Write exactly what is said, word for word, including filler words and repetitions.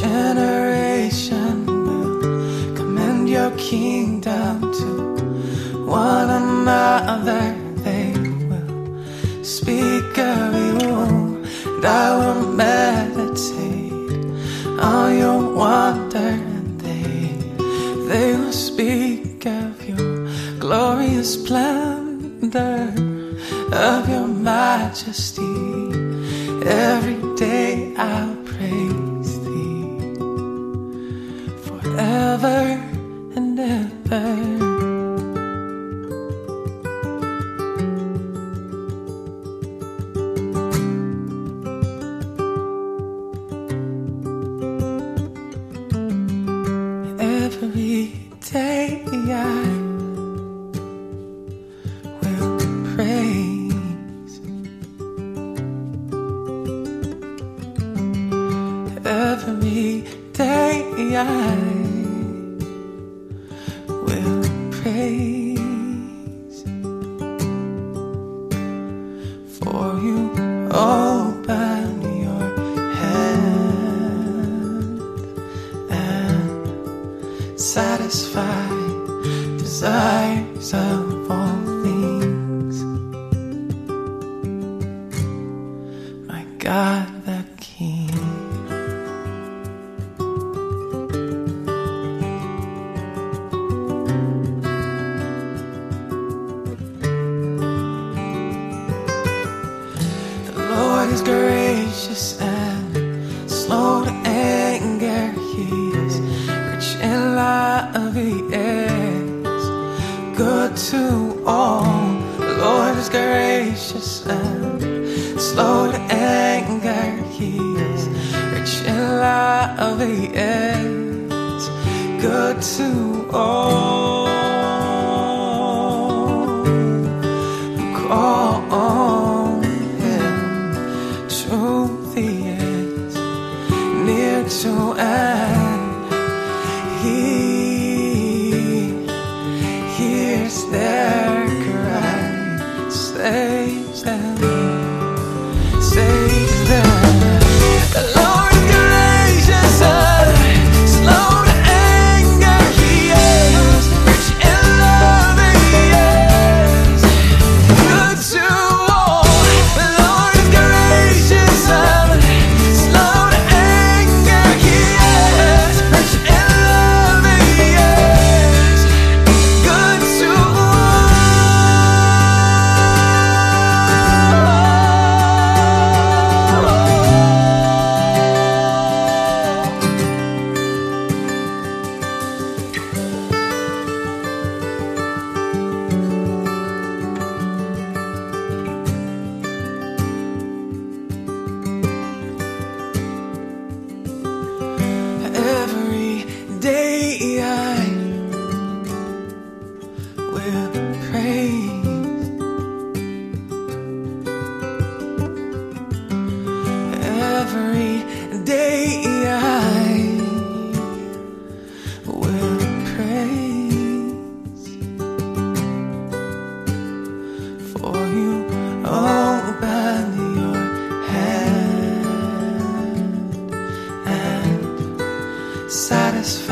generation will commend your kingdom to one another. They will speak of you, and I will meditate on your wonder, and they, they will speak of your glorious splendor, of your majesty. Every day I'll praise thee forever and ever. Every day I will praise. Every day I will praise. For you open your hand and satisfy desires of all things. My God the King. The Lord is gracious and slow to anger. He is rich in love. He is good to all. The Lord is gracious and slow to anger. He is rich in love. He is good to all who call on him. Truth he is near to end. He hears their cry, saves them, saves them. The Lord is gracious and slow to anger. He is rich in love. He is good to all. The Lord is gracious and slow to anger. He is rich in love. He is good to every day I will praise. Every day I will praise. For you open your hand and satisfy